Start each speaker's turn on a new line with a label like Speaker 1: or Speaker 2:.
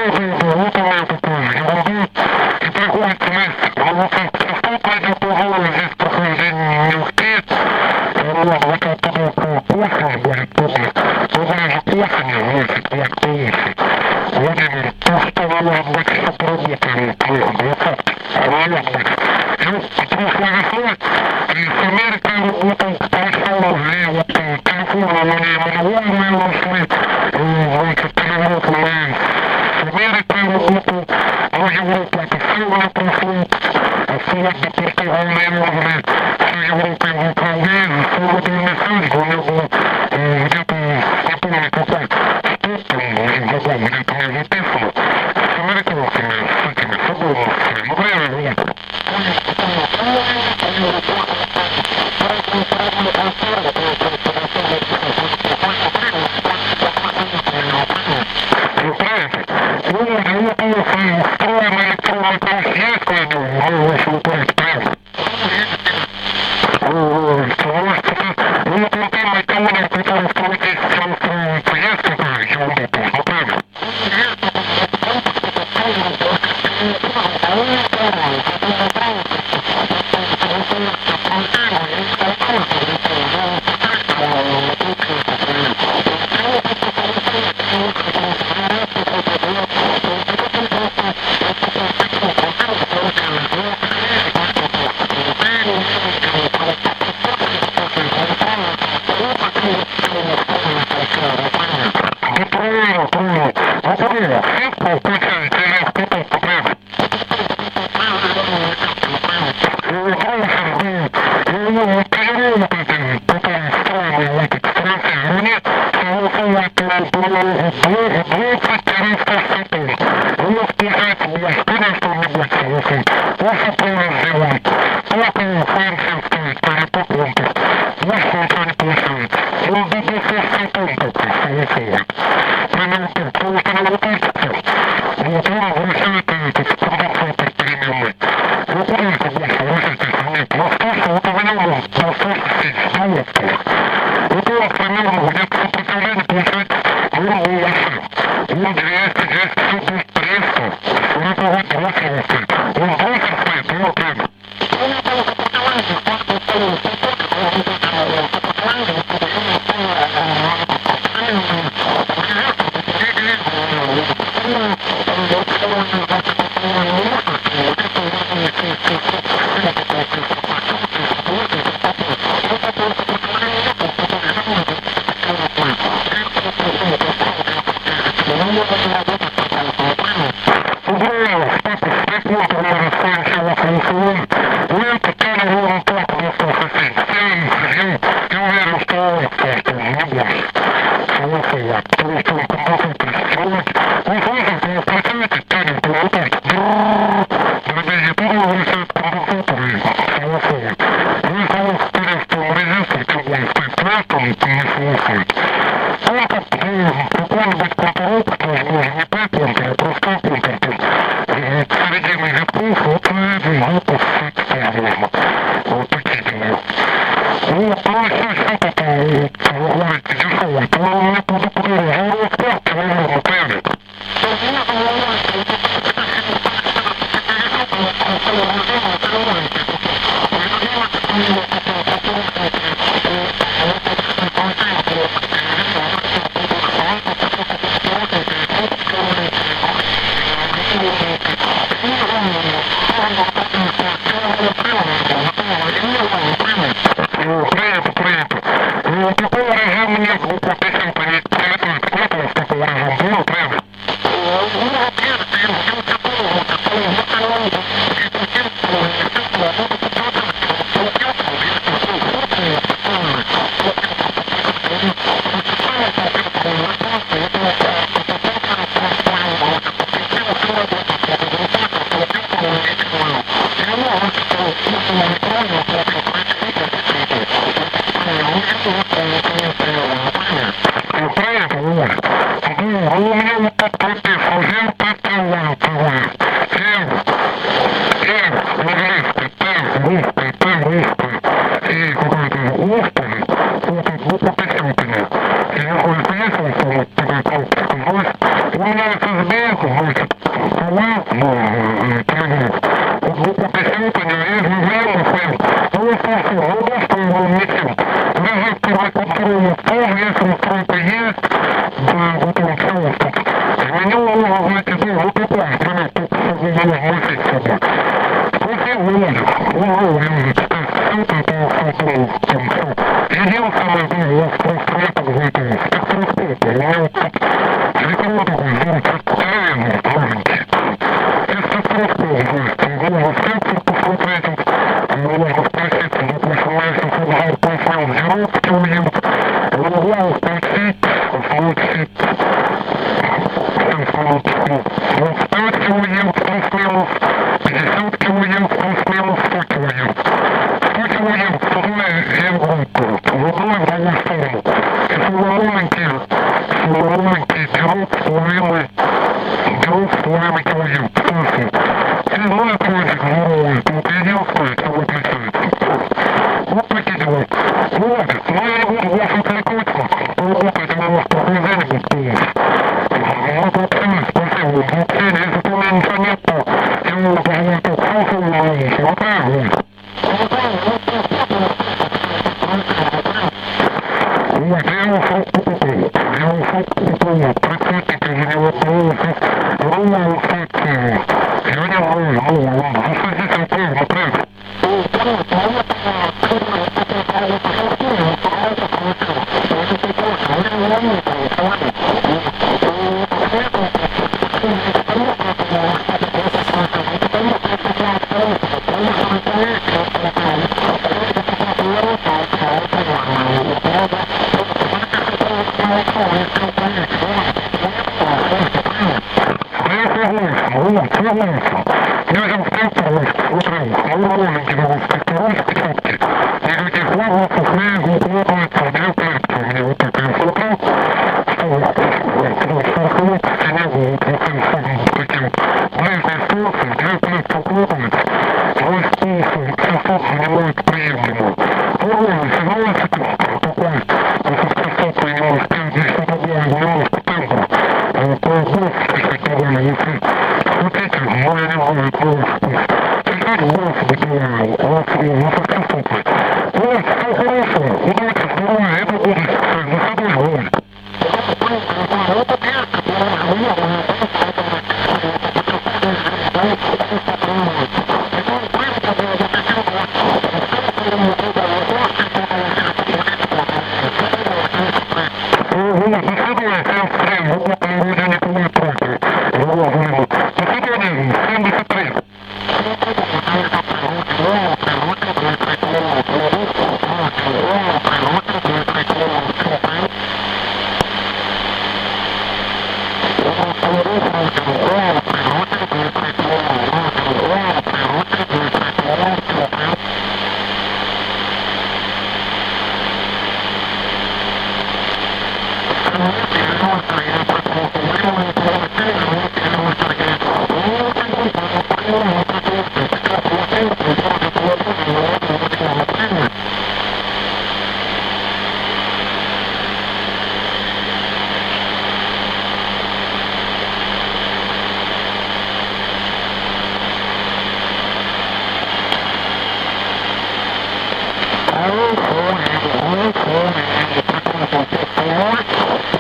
Speaker 1: вот она такая ерунда, и приходится месяц, потому что столько этих пожалуй, здесь прохождение не успеет, вот это только осень будет тоже, ближе к осени, значит, вот получше. Владимир, то, что вы, может быть, еще поработали к 20, может быть, и прошлой весной, и с Америкой работал, пришел, и вот телефоны мне маневольные нашли, значит, перевод мои с Америкой работал, но Европу это все мне прошло, а сегодня Португалия могли всю Европу управлять, свободный связь, у меня было где-то, не помню какой, что там, где-то не записано, с американцами, с этими согласными, ну, время вот. Вы знаете, вот устроенный электронный ключ есть кое-где, вы вашего память прямо. Вот любимый колонок, который в том месте устроивается, есть какая ерунда тоже, ну прямо. значит, стола, тренировок. Вот глубокий сидит, они режут время своим. Ну, вот просто, ну, да, что его ничем. Лежит первый контрольный стол, если настройка есть, да, вот он все тут. Изменил его, знаете, да, вот такой, например, только чтобы не носить с собой. Спросил, вылазит, вылазит, что-то, это все, там, все. Единственное, да, у вас просто это, знаете, спектроскоп, у меня вот тут телеканал такой, знаете, телевизор маленький. И спектроскоп, знаете, там голову в сектор посмотреть, можно спросить, допустим, если футбол посмотрел, зеровки уедут, голову включить, включить, вот 5 килоев плюс-минус, 50 килоев плюс-минус, 100 килоев. 100 килоев с одной группы, в одной в другую сторону. Силоволенький дерут с половиной килоев. Слушай, седьмой кролик здоровый, тут единственное, что отличается. Вот такие дела. Ну ладно, но я не буду вас отвлекаться, поработайте на ваш прохождение будет полностью. Вот вообще, спасибо. Вообще, если у меня ничего нет, то я его позволю так слушал, вот так вот. Вот, я его срок покупал. Прицветники за него полностью. Ровно устойчивый. Я не знаю, ну ладно, засадите рукой внутрь. Я взял спектр, смотрел, маленький такой спектр, четкий. Никаких влагусов, не укладывается, две клетки у меня вот так. Я смотрел, что шарховой в стене был вот таким ближней ситуацией, две клетки укладываются, весь полностью частот занимает приемлемо. Нормально, сигнальный такой, если с частотой немножко, здесь что-то было немножко тембр, производственный такой, если смотрите, но я не знаю, чуть-чуть голос выделяю, у вас не совсем стопой. Вот, все хорошо, удачи, здоровья, это будет за собой говорить. Thank you.